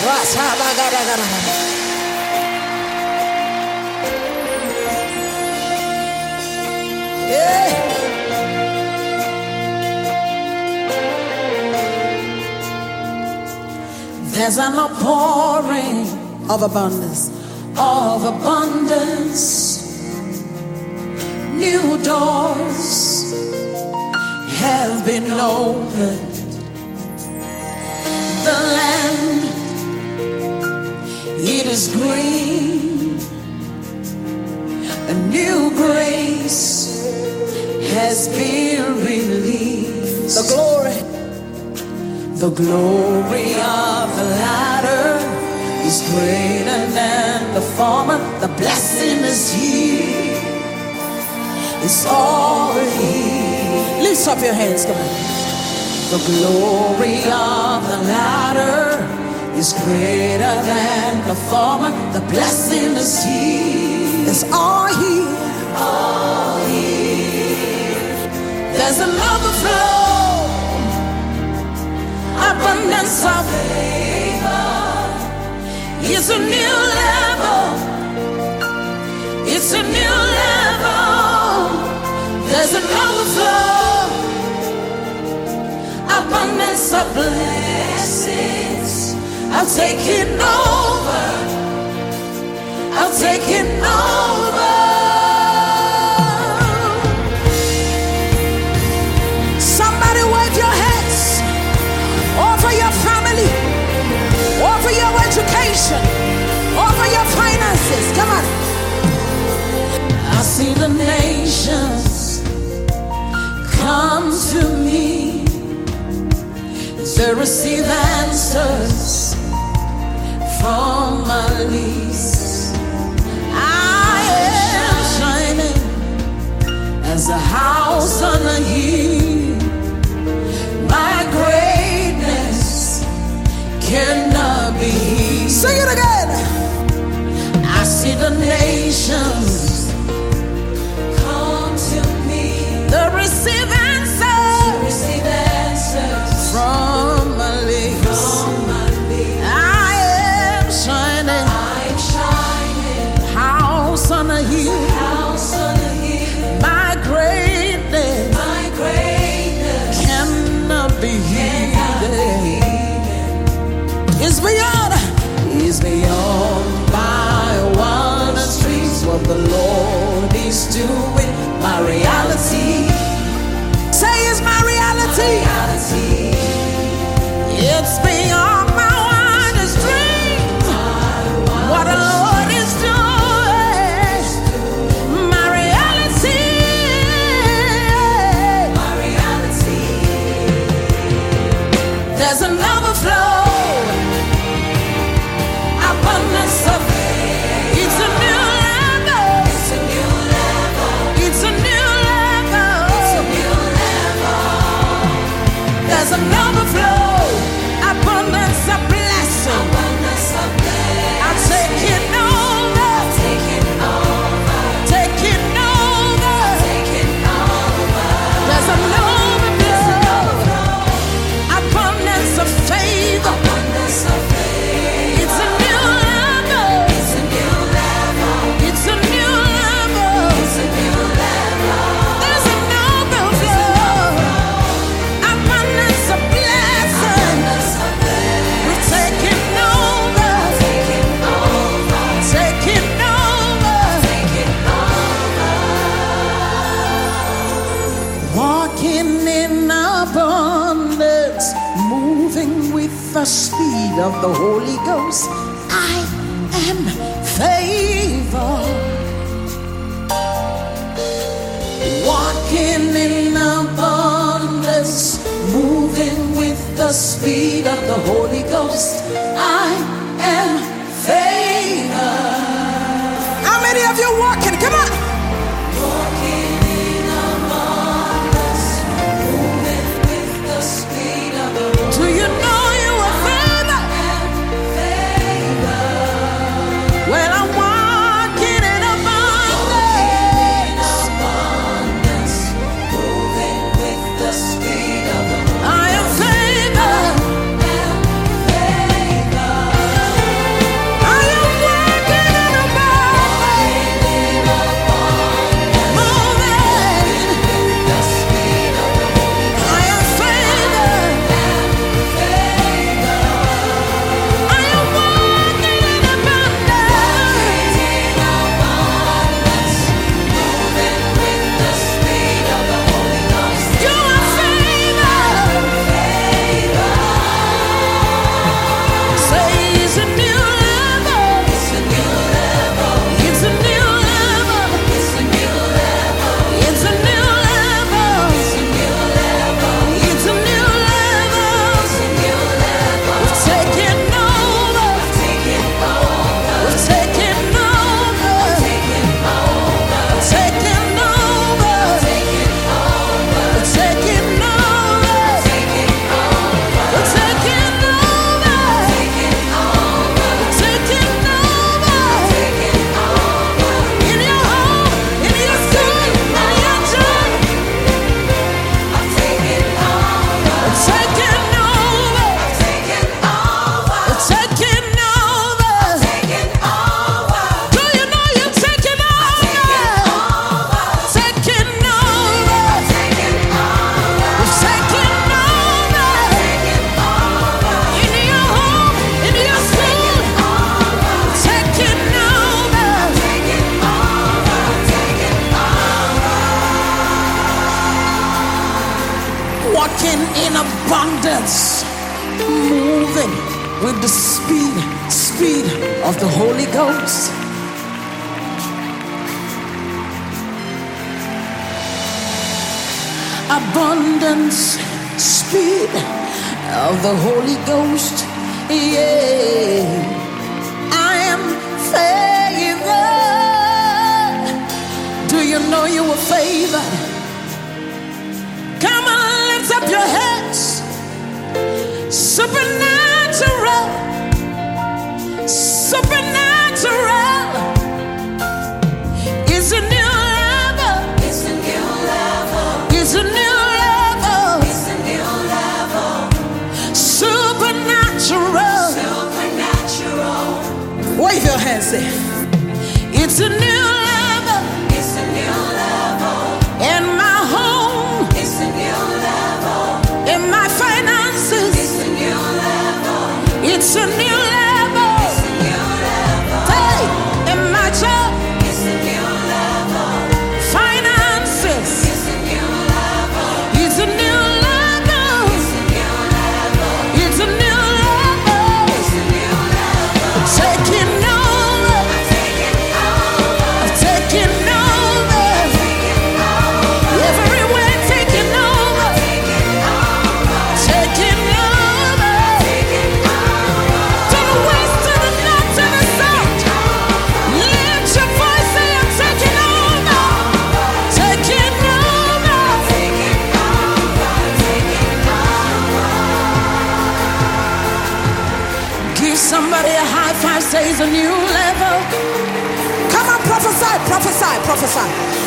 Yeah. There's an outpouring of abundance, New doors have been opened. The land, it is green. A new grace has been released. The glory of the latter is greater than the former. The blessing is here. It's all here. Lift up your hands, come on. The glory of the latter is greater than the former. The blessing is here. It's all here. All here. There's an overflow. Abundance of favor. It's a new level. It's a new level. There's an overflow. Abundance of blessings. I'll take it over. I'll take it over. Somebody wave your hands. Over your family, over your education, over your finances. Come on. I see the nations come to me to receive answers from my lease. I am shining as a house on a hill. My greatness cannot be hid. Sing it again. I see the nations come to me. The receive answers from my lips. I am shining. House on a hill. My greatness cannot be hidden. It's beyond my wildest dreams. What the Lord is doing, my reality. Say it's my reality. It's beyond my wildest dreams. What the Lord is doing, my reality. There's an overflow. Abundance of faith. It's a new level. It's a new level. It's a new level. It's a new level. There's an overflow. Abundance of blessing. Abundance of blessing. I'll take it over. Take it over. Take it over. Take it over. There's an overflow. Abundance of favor. Abundance of faith. It's a new level. It's a new level. It's a new level. It's a new level. There's an overflow. Abundance of blessing. Abundance of blessing. We're taking over. Taking over. Taking over. Taking over. Walking in abundance, moving with the speed of the Holy Ghost. I am favored. Walking in abundance, moving with the speed of the Holy Ghost. I am favored. How many of you walking? Come on. Walking in abundance, moving with the speed of the Holy Ghost. Do you know you are favored? Well, I'm walking in abundance, moving with the speed of the Holy Ghost. I am favored. with the speed of the Holy Ghost. Abundance, speed of the Holy Ghost. Yeah, I am favored. Do you know you were favored? Come on, lift up your heads. Supernatural, supernatural. It's a new level. It's a new level. It's a new level. It's a new level. Supernatural. Supernatural. Wave your hands there. It's a new level. It's a new level. In my home. It's a new level. In my finances. It's a new level. It's a new level. It's a new level. Hey, in my job. It's a new level. Finances. It's a new level. It's a new level. It's a new level. It's a new level. It's a new level. Taking over. I'm taking over. I'm taking over. I'm taking over. Everywhere taking over. Taking over. Taking over. Taking over. To the west, to the north, to the south. Lift your voice, say I'm taking over. Taking over. Taking over. Taking over. Give somebody a high five, say it's a new level. Come on, prophesy, prophesy, prophesy.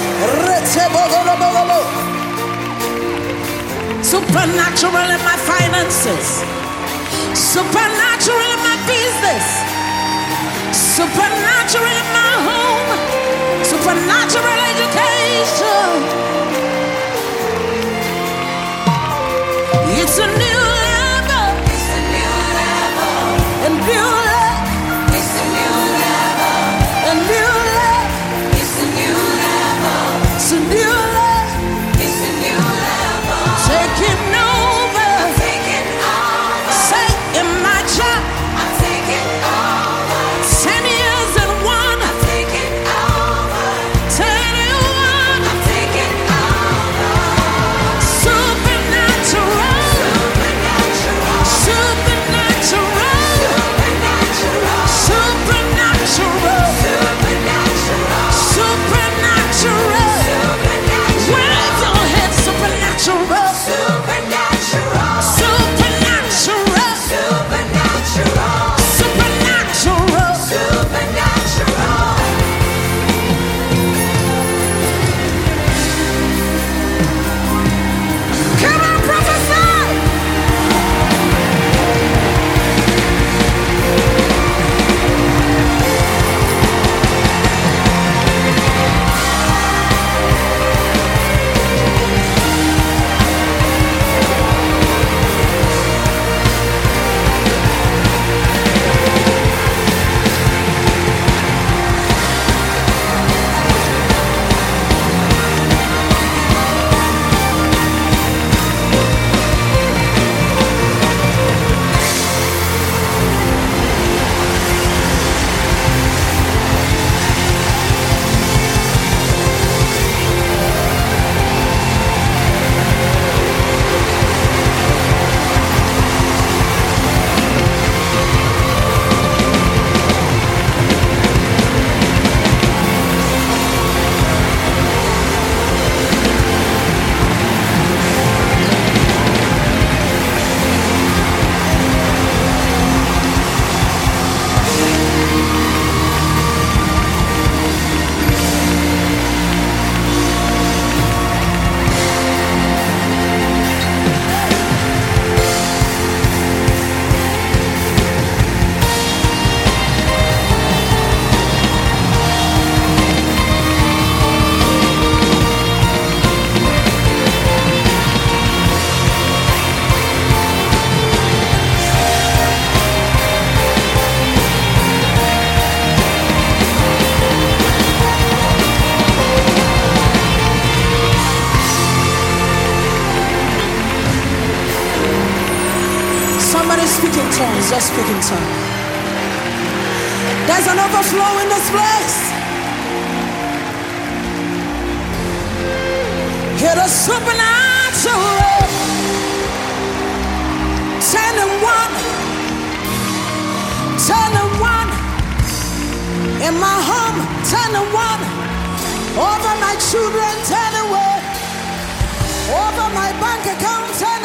Supernatural in my finances. Supernatural in my business. Supernatural in my home. Supernatural education. It's a new level. It's a new level. A new level. It's a new level. A new level. It's a new level. It's a new level. It's a new level. Taking over. I'm taking over. Say in my job. I'm taking over. 10 years and one. I'm taking over. 10 and one. I'm taking over. Supernatural. Supernatural. Supernatural. Supernatural. Supernatural. Supernatural. Wave your head, supernatural. Supernatural. Supernatural. Supernatural. speaking tongue. There's an overflow in this place. Hear the supernatural. 10 and 1. 10 and 1. In my home, 10 and 1. Over my children, 10 and 1. Over my bank account, 10